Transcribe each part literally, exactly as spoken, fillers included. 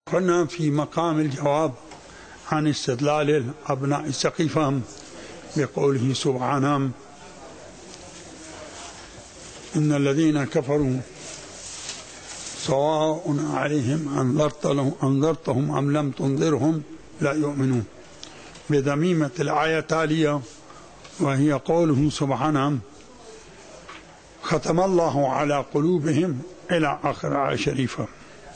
كنا في مقام الجواب عن استدلال أبناء سقيفة بقوله سبحانه: إن الذين كفروا سواء عليهم أنذرتهم أم لم تنذرهم لا يؤمنون، بذميمة الآية التالية وهي قوله سبحانه: ختم الله على قلوبهم إلى آخر آية شريفة.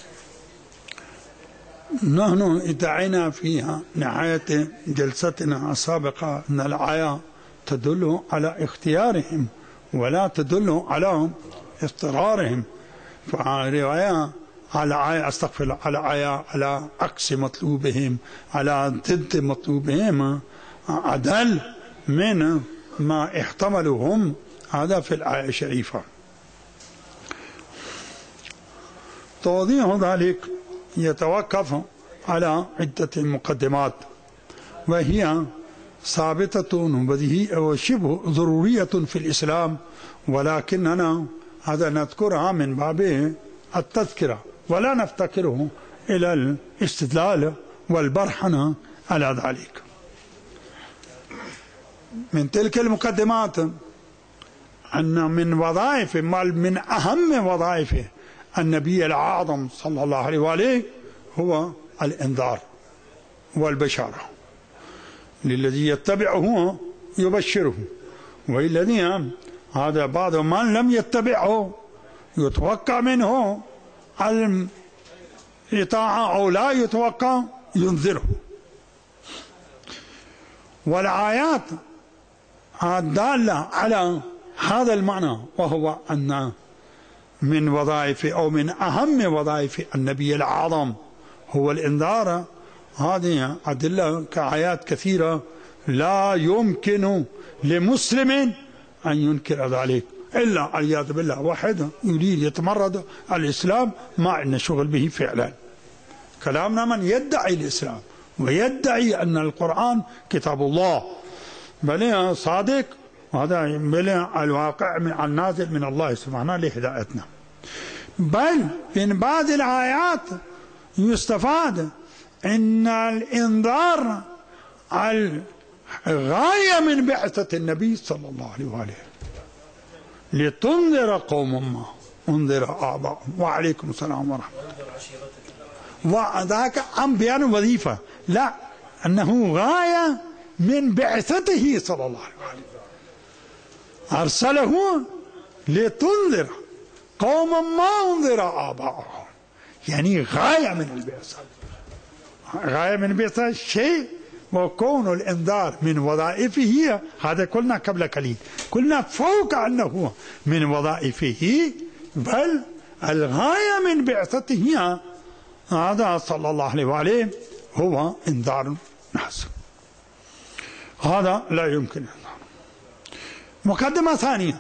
نحن ادعينا في نهاية جلستنا السابقة أن الآية تدل على اختيارهم ولا تدل على اضطرارهم، فالرواية على آية استغفر الله على آية على عكس مطلوبهم، على ضد مطلوبهم، أدل من ما احتملوا هم هذا في الآية الشريفة. توضيح ذلك يتوقف على عدة مقدمات، وهي ثابتة وشبه ضرورية في الإسلام، ولكننا هذا نذكرها من باب التذكرة ولا نفتكره إلى الاستدلال والبرهنة على ذلك. من تلك المقدمات أن من وظائف من أهم وظائف النبي الأعظم صلى الله عليه وآله هو الإنذار والبشارة، للذي يتبعه يبشره، والذي هذا بعض من لم يتبعه يتوقع منه الإطاعة أو لا يتوقع ينذره. والآيات الدالة على هذا المعنى، وهو أن من وظائف أو من أهم وظائف النبي الأعظم هو الإنذار، هذه أدلة كآيات كثيرة لا يمكن لمسلم أن ينكر ذلك، إلا والعياذ بالله واحد يريد يتمرد الإسلام ما أن شغل به فعلا. كلامنا من يدعي الإسلام ويدعي أن القرآن كتاب الله بل صادق، وهذا بل الواقع من النازل من الله سبحانه لهدايتنا. بل من بعض الآيات يستفاد أن الإنذار الغاية من بعثة النبي صلى الله عليه وآله، لتنذر قوم ما انذر آباءهم. وعليكم السلام ورحمة الله. وذاك عن بيان وظيفة، لا، أنه غاية من بعثته صلى الله عليه وآله، أرسله لتنذر قوما ما انذر آباءهم، يعني غاية من البعثة. غاية من البعثة شيء، وكون الإنذار من وظائفه هذا قلنا قبل قليل، قلنا فوق أنه من وظائفه، بل الغاية من بعثته هذا صلى الله عليه وآله هو إنذار الناس، هذا لا يمكن. مقدمة ثانية،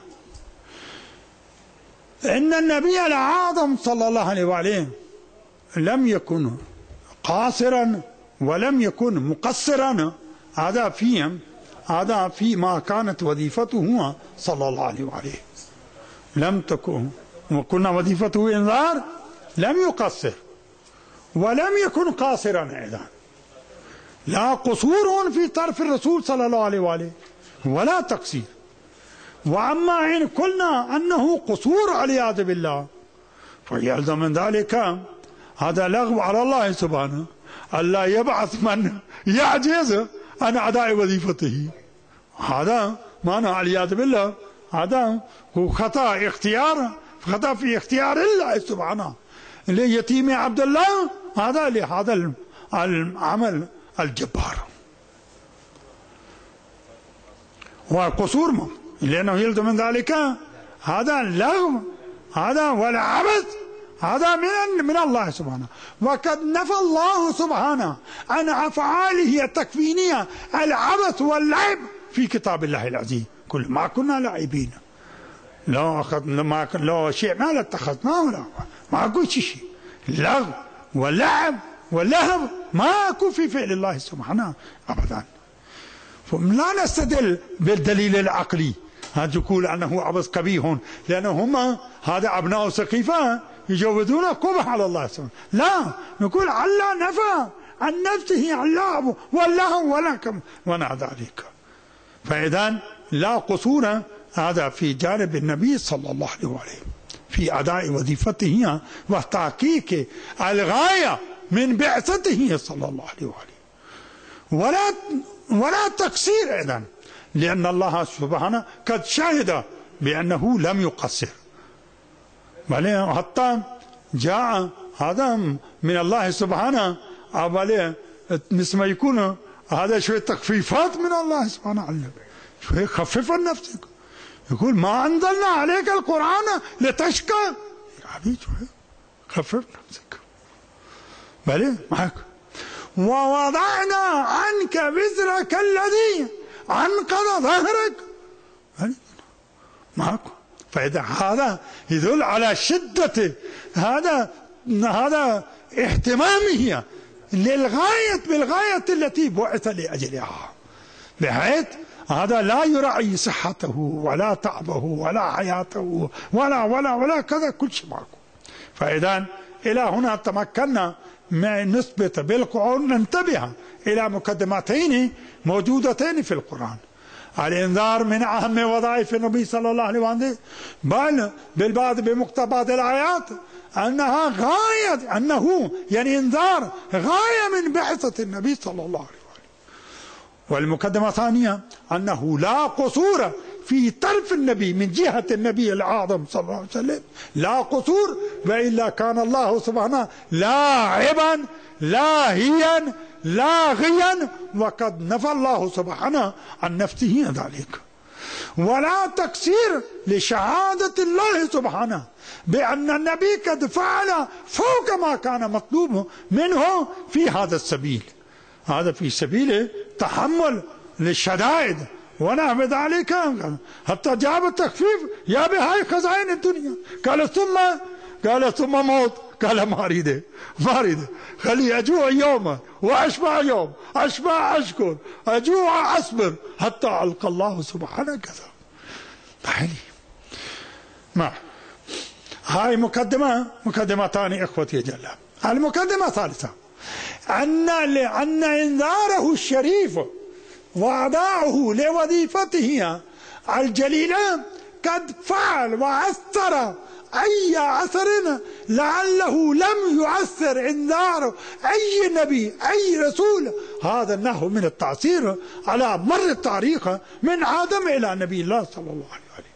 إن النبي الأعظم صلى الله عليه وآله لم يكن قاصرا ولم يكن مقصرا، هذا فيهم هذا فيما كانت وظيفته صلى الله عليه وآله، لم تكن وكنا وظيفته إنذار، لم يقصر ولم يكن قاصرا أيضا، لا قصور في طرف الرسول صلى الله عليه وآله ولا تقصير. وأما إن قلنا أنه قصور والعياذ بالله فيلزم من ذلك هذا لغو على الله سبحانه ألا يبعث من يعجز عن أداء وظيفته، هذا معنى والعياذ بالله، هذا هو خطأ اختيار، خطأ في اختيار الله سبحانه ليتيم عبد الله، هذا لهذا العمل الجبار. وقصور ما لأنه يلزم من ذلك هذا اللغو، هذا والعبث، هذا من من الله سبحانه. وقد نفى الله سبحانه عن أفعاله التكفينية العبث واللعب في كتاب الله العزيز، كل ما كنا لاعبين، لا أخذنا ما لا شيء ما لاتخذناه، لا ما أقول شيء لغو ولعب واللهو ماكو في فعل الله سبحانه أبدا. فلا نستدل بالدليل العقلي هذا يقول أنه عبث قبيح، لأنه هم هذا أبناء سقيفة يجوزون القبح على الله سبحانه. لا، نقول الله نفى عن نفسه اللعب واللهو ولكم ونحو ذلك. فإذا لا قصور هذا في جانب النبي صلى الله عليه وسلم في أداء وظيفته وتحقيق الغاية من بعثته صلى الله عليه وسلم، ولا ولا تقصير أيضا، لأن الله سبحانه قد شهد بأنه لم يقصر، بل حتى جاء هذا من الله سبحانه، بل مثل ما يكون هذا شوية تخفيفات من الله سبحانه علم، شوية خفف عن نفسك، يقول ما أنزلنا عليك القرآن لتشقى، يا حبيبي شوية خفف نفسك، بل معك ووضعنا عنك وزرك الذي أنقض ظهرك، معك. فإذا هذا يدل على شدة هذا هذا اهتمامه للغاية بالغاية التي بعث لأجلها، بحيث هذا لا يراعي صحته ولا تعبه ولا حياته ولا ولا ولا كذا كل شيء معكم. فإذا إلى هنا تمكنا من نثبت بالقرآن، ننتبه إلى مقدمتين موجودتين في القرآن: الإنذار من أهم وظائف النبي صلى الله عليه وسلم، بل بالبعض بمقتضى الآيات أنها غاية، أنه يعني إنذار غاية من بعثة النبي صلى الله عليه وسلم. والمقدمة الثانية أنه لا قصور في طرف النبي من جهة النبي الأعظم صلى الله عليه وسلم، لا قصور، وإلا كان الله سبحانه لاعبا لاهيا لاغيا، وقد نفى الله سبحانه عن نفسه ذلك. ولا تقصير لشهادة الله سبحانه بأن النبي قد فعل فوق ما كان مطلوب منه في هذا السبيل، هذا في سبيل تحمل للشدائد ونحو ذلك، حتى جاب التخفيف: يا بهاي خزائن الدنيا، قال ثم قال ثم موت، قال ما أريده ما أريده خلي أجوع يوم وأشبع يوم، أشبع أشكر، أجوع أصبر حتى ألقى الله سبحانه كذا. بحالي ما هاي مقدمة مقدمتان إخوتي جل. المقدمة الثالثة أن أن إنذاره الشريف وأداؤه لوظيفته الجليلة قد فعل وأثر أي أثر لعله لم يؤثر إنذار أي نبي أي رسول. هذا النحو من التأثير على مر التاريخ من آدم إلى نبي الله صلى الله عليه وسلم.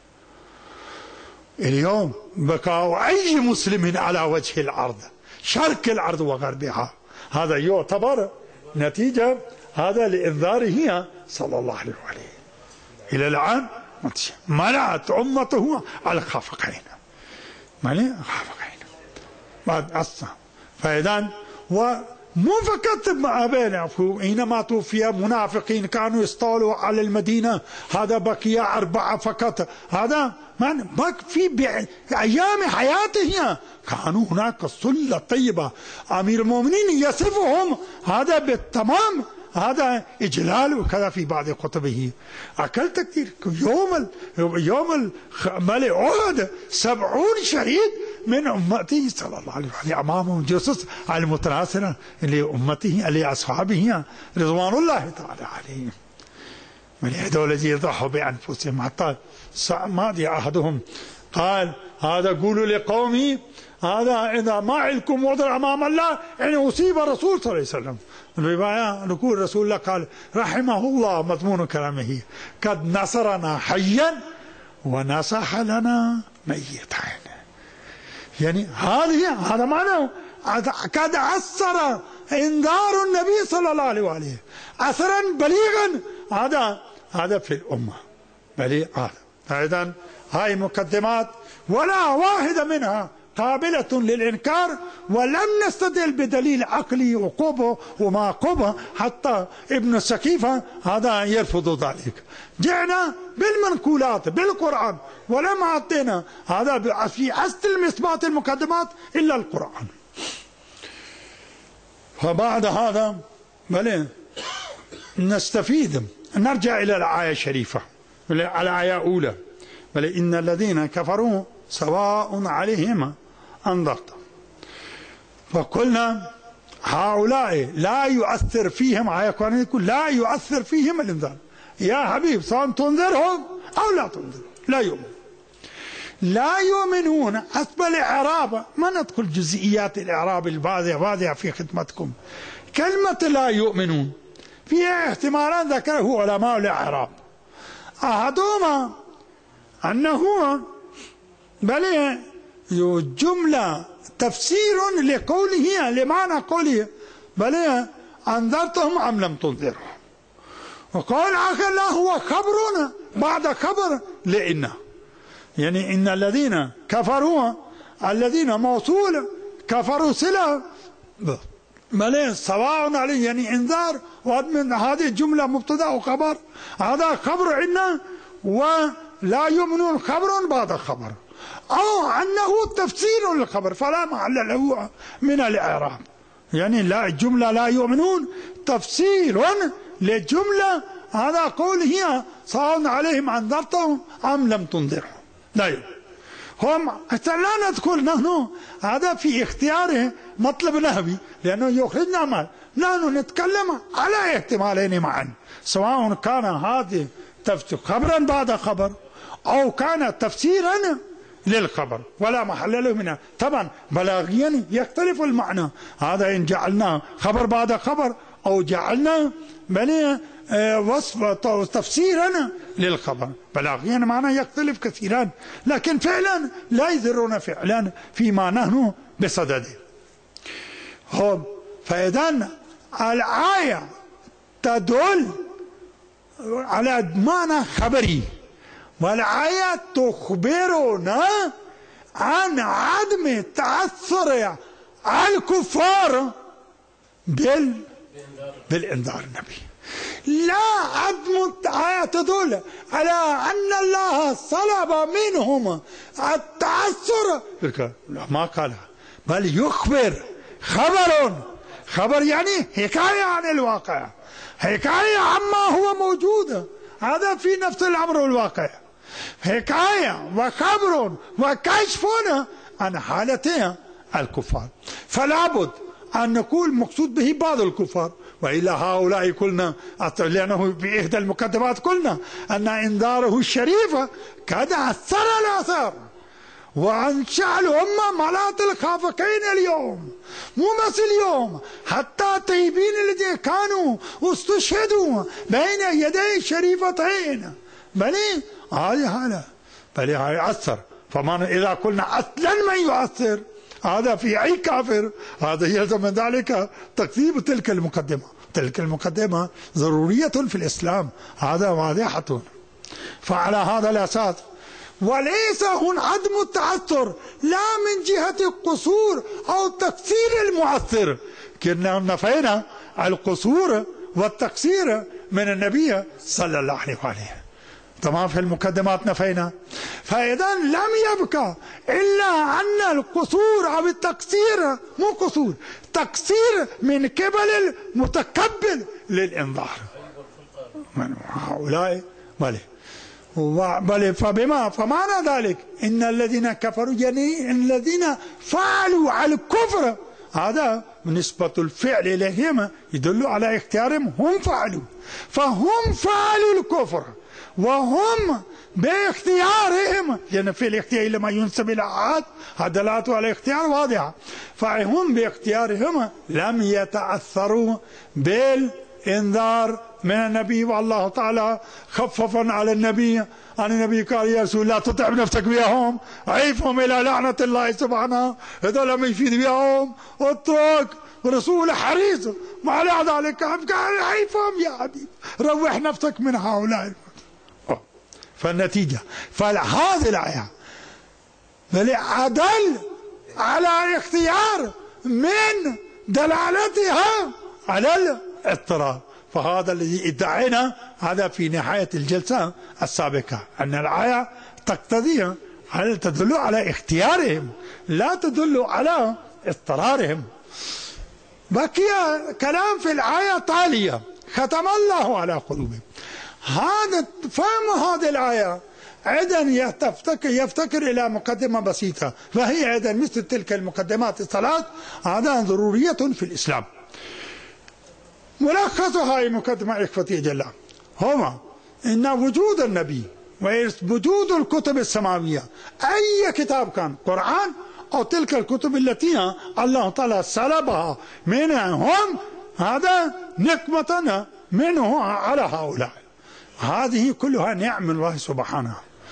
اليوم بقاء أي مسلم على وجه الأرض، شرق الأرض وغربها، هذا يعتبر نتيجة هذا لإنذاره صلى الله عليه وسلم. إلى الآن منعت أمته على الخافقين، مالي خافقين بعد أصلا. فإذا ومو فقط ما بين حينما توفي منافقين كانوا يستولوا على المدينة، هذا بقي أربعة فقط، هذا من بقى في أيام حياته كانوا هناك صلة طيبة. أمير المؤمنين يصفهم هذا بالتمام، هذا إجلال وكذا في بعض كتبه. أكلت كثير يوم ال يوم ملء أحد سبعون شهيد من أمته صلى الله عليه وسلم أمامهم جثث المتناثرة لأمته لأصحابه رضوان الله تعالى عليهم، من هذول الذين يضحوا بأنفسهم. حتى ماضي أحدهم قال: هذا قولوا لقومي هذا إذا ما علكم وضع أمام الله يعني أصيب الرسول صلى الله عليه وسلم. الرواية نقول رسول الله قال رحمه الله مضمون كلامه: قد نصرنا حيا ونصح لنا ميتا. يعني هذه هذا معناه قد أثر إنذار النبي صلى الله عليه وآله أثرا بليغا، هذا هذا في الأمة بليغ. هذا أيضا هاي مقدمات ولا واحدة منها قابلة للإنكار، ولم نستدل بدليل عقلي وقوة وما قوة، حتى ابن السكيفة هذا يرفض ذلك. جئنا بالمنقولات بالقرآن ولم أعطينا هذا في أصل إثبات المقدمات إلا القرآن. فبعد هذا بل نستفيد، نرجع إلى الآية الشريفة، الآية الأولى: بل إن الذين كفروا سواء عليهم أنذرتهم. فقلنا هؤلاء لا يؤثر فيهم، آية قرآنية يقول لا يؤثر فيهم الإنذار. يا حبيب سواء تنذرهم أو لا تنذرهم لا يؤمنون. لا يؤمنون حسب الإعراب، ما ندخل جزئيات الإعراب الواضحة واضحة في خدمتكم. كلمة لا يؤمنون فيها احتمالان ذكره علماء الإعراب. أحدهما أنه بل جملة تفسير لقوله لمعنى قوله بل أنذرتهم أم لم تنذرهم، وقال آخر لا هو خبر بعد خبر لإنه، يعني إن الذين كفروا الذين موصول كفروا صلة بل سواء عليه، يعني انذار ومن هذه الجملة مبتدا وخبر، هذا خبر إن ولا يؤمنون خبر بعد خبر، أو أنه تفسير للخبر فلا محل له من الإعراب. يعني لا الجملة لا يؤمنون تفسير للجملة، هذا قول هي سواء عليهم أنذرتهم أم لم تنذرهم لا يؤمنون. هم لا ندخل نحن هذا في اختياره مطلب نهبي لأنه يخرجنا ما نحن نتكلم على احتمالين معا، سواء كان هذا تفسير خبرا بعد خبر أو كان تفسيرا للخبر ولا محل له منها. طبعا بلاغيا يختلف المعنى، هذا إن جعلناه خبر بعد خبر أو جعلنا بني وصف تفسيرا للخبر، بلاغيا معنى يختلف كثيرا، لكن فعلا لا يذرون فعلا فيما نحن بصدده. فإذا الآية تدل على معنى خبري، والآية تخبرنا عن عدم تأثر الكفار بال بالإنذار النبي. لا عدم الآية تدل على أن الله صلب منهم التأثر، ما قالها بل يخبر خبر، خبر يعني حكاية عن الواقع، حكاية عما هو موجود، هذا في نفس الأمر والواقع، حكاية وخبر وكشف عن حالتها الكفار. فلا بد أن نقول مقصود به بعض الكفار، وإلى هؤلاء قلنا لأنه بإحدى المقدمات قلنا أن إنذاره الشريف قد أثر الآثار وأنشأ الأمة ملات الخافقين اليوم، مو بس اليوم، حتى طيبين الذين كانوا استشهدوا بين يدي الشريفتين، بل هذه حالة بل يؤثر. فمن إذا قلنا أصلا من يؤثر هذا في أي كافر، هذا يلزم من ذلك تكذيب تلك المقدمة. تلك المقدمة ضرورية في الإسلام، هذا واضحة. فعلى هذا الأساس وليس هنا عدم التأثر لا من جهة القصور أو تكثير المؤثر، كنا نفينا القصور والتكثير من النبي صلى الله عليه وآله، تمام، في المقدمات نفينا. فإذا لم يبقى إلا أن القصور أو التكثير، مو قصور، تكثير من قبل المتقبل للإنذار من هؤلاء بل بل فبما فمعنى ذلك إن الذين كفروا يعني الذين فعلوا الكفر، هذا نسبة الفعل إليهم يدل على اختيارهم، هم فعلوا، فهم فعلوا الكفر وهم باختيارهم، يعني في الاختيار لما ينسب إلى أحد دلالته على اختيار واضحة، فهم باختيارهم لم يتأثروا بالإنذار من النبي. والله تعالى خففا على النبي أن النبي قال يا رسول الله تتعب نفسك بيهم، عيفهم إلى لعنة الله سبحانه، إذا لم يفيد بيهم اترك، رسول حريص وعلى ذلك قال عيفهم يا حبيب، روح نفسك من هؤلاء. فالنتيجة فهذه الآية أدل على اختيار من دلالتها على الاضطرار. فهذا الذي ادعينا هذا في نهاية الجلسة السابقة، أن الآية تقتضي هل تدل على اختيارهم لا تدل على اضطرارهم. بقي كلام في الآية التالية ختم الله على قلوبهم. هذا فهم هذه الآية إذا يفتكر, يفتكر إلى مقدمة بسيطة، فهي إذا مثل تلك المقدمات الثلاث هذا ضرورية في الإسلام. ملخص هذه المقدمة إخوتي جل هو إن وجود النبي ووجود الكتب السماوية، أي كتاب كان قرآن أو تلك الكتب التي الله تعالى سلبها منهم، هذا نقمة منه على هؤلاء. هذه كلها نعم الله سبحانه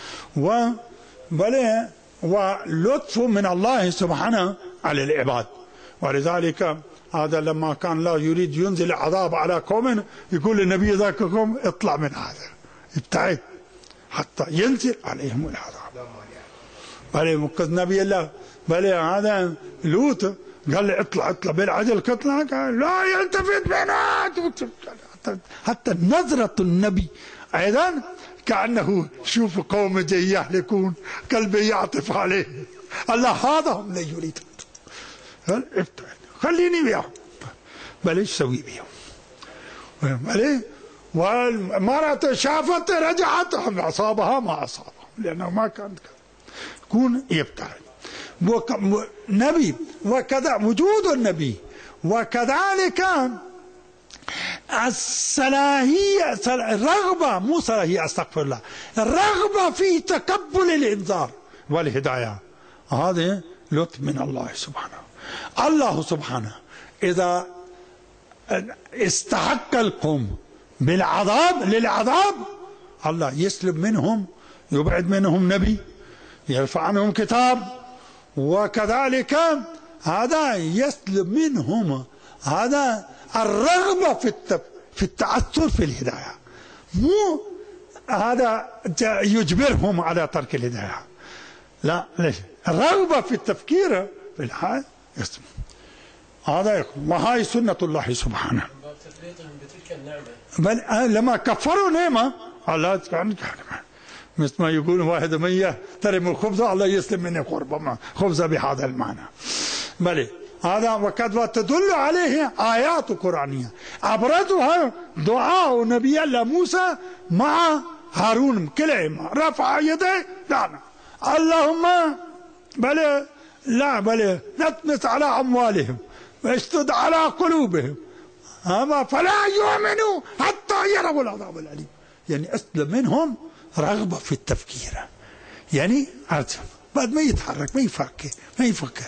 وبل ولطف من الله سبحانه على العباد. ولذلك هذا لما كان لا يريد ينزل عذاب على قوم يقول النبي ذاك قوم اطلع من هذا ابتعد حتى ينزل عليهم العذاب. بل نبي الله بل هذا لوط قال لي اطلع اطلع بالعدل كطلع قال لا يلتفت بينات، حتى نظرة النبي ايضا كأنه شوف قوم جاي يهلكون قلبي يعطف عليه الله هذا هم لا يريد قال ابتعد خليني بيهم. بل ايش سوي بيهم؟ بل والمرأة شافت رجعت أصابها ما أصابها لأنه ما كانت يكون يبتعد. نبي وكذا وجود النبي وكذلك الصلاحية الرغبة مو صلاحية استغفر الله الرغبة في تقبل الإنذار والهداية، هذا لطف من الله سبحانه. الله سبحانه إذا استحق القوم بالعذاب للعذاب الله يسلب منهم يبعد منهم نبي يرفع عنهم كتاب، وكذلك هذا يسلب منهم هذا الرغبة في في التأثر في الهداية، مو هذا يجبرهم على ترك الهداية، لا ليش الرغبة في التفكير في الحال يسلب. هذا يكون وهاي سنة الله سبحانه. بتلك النعمة بل لما كفروا نعمة الله كان مثل ما يقول واحد من يحترم الخبز الله يسلم مني قربة خبزة بهذا المعنى. بل هذا وقد تدل عليه آيات قرآنية أبرزها دعاء نبي الله موسى مع هارون كلهم رفع يديه دعنا اللهم بل لا بل نطمس على أموالهم واشتد على قلوبهم أما فلا يؤمنوا حتى يروا العذاب الأليم. يعني أسلم منهم رغبة في التفكير، يعني بعد ما يتحرك ما يفكر ما يفكر.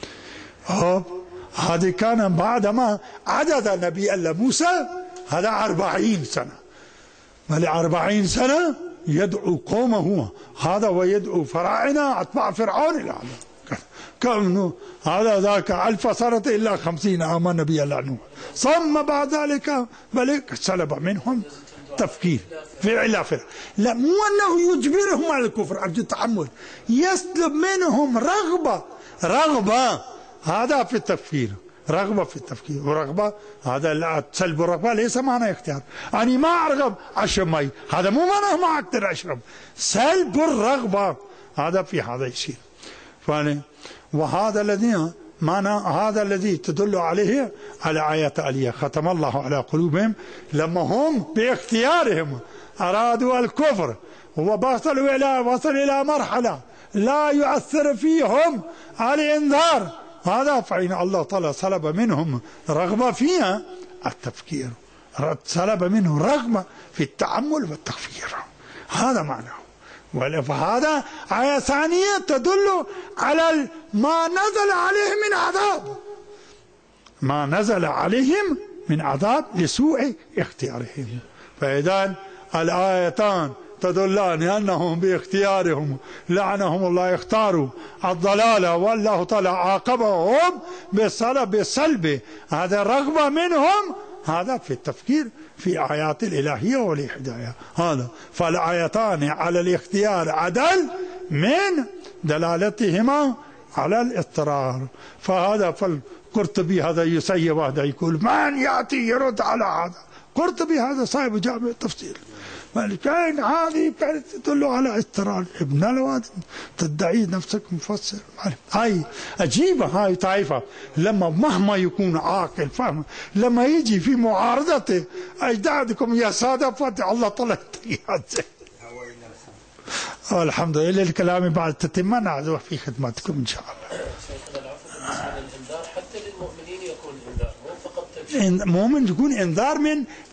هذا كان بعدما عدد نبي الله موسى هذا أربعين سنة، بل أربعين سنة يدعو قومه هذا ويدعو فراعنة أتباع فرعون إلى كانوا هذا ذاك ألف سنة إلا خمسين عاما نبي الله نوح، ثم بعد ذلك بل سلب منهم تفكير فعل فعل لا مو أنه يجبرهم على الكفر أرجو التحمل، يسلب منهم رغبة رغبة هذا في التفكير رغبة في التفكير ورغبة هذا لا سلب الرغبة ليس معنى اختيار. أنا ما أرغب أشرب مي هذا مو معنى ما أقدر أشرب، سلب الرغبة هذا في هذا يصير. وهذا الذي معنى هذا الذي تدل عليه على آيات آلية ختم الله على قلوبهم لما هم باختيارهم أرادوا الكفر ووصلوا إلى وصل إلى مرحلة لا يؤثر فيهم الإنذار، هذا فإن الله تعالى سلب منهم رغبة فيها التفكير، سلب منهم رغبة في التأمل والتفكير، هذا معناه. فهذا آية ثانية تدل على ما نزل عليهم من عذاب، ما نزل عليهم من عذاب لسوء اختيارهم. فإذا الآيتان تدلان أنهم باختيارهم لعنهم الله اختاروا الضلالة والله تعالى عاقبهم بالسلب بالسلب هذا الرغبة منهم هذا في التفكير في آيات الإلهية والهداية. هذا فالآيتان على الاختيار عدل من دلالتهما على الاضطرار. فهذا فالقرطبي هذا يسيب هذا يقول من يأتي يرد على هذا، قرطبي هذا صاحب جامع التفسير كان هذه تدل على اضطرار ابن الواد تدعي نفسك مفسر. هاي عجيبة هاي طائفة لما مهما يكون عاقل فهم لما يجي في معارضته أجدادكم يا سادة فتح الله طلع الحمد لله الكلام بعد تتم نعذر في خدمتكم إن شاء الله. شيخنا العفو، بالنسبة للإنذار حتى للمؤمنين يكون إنذار مو فقط تبشير. مؤمن يكون إنذار من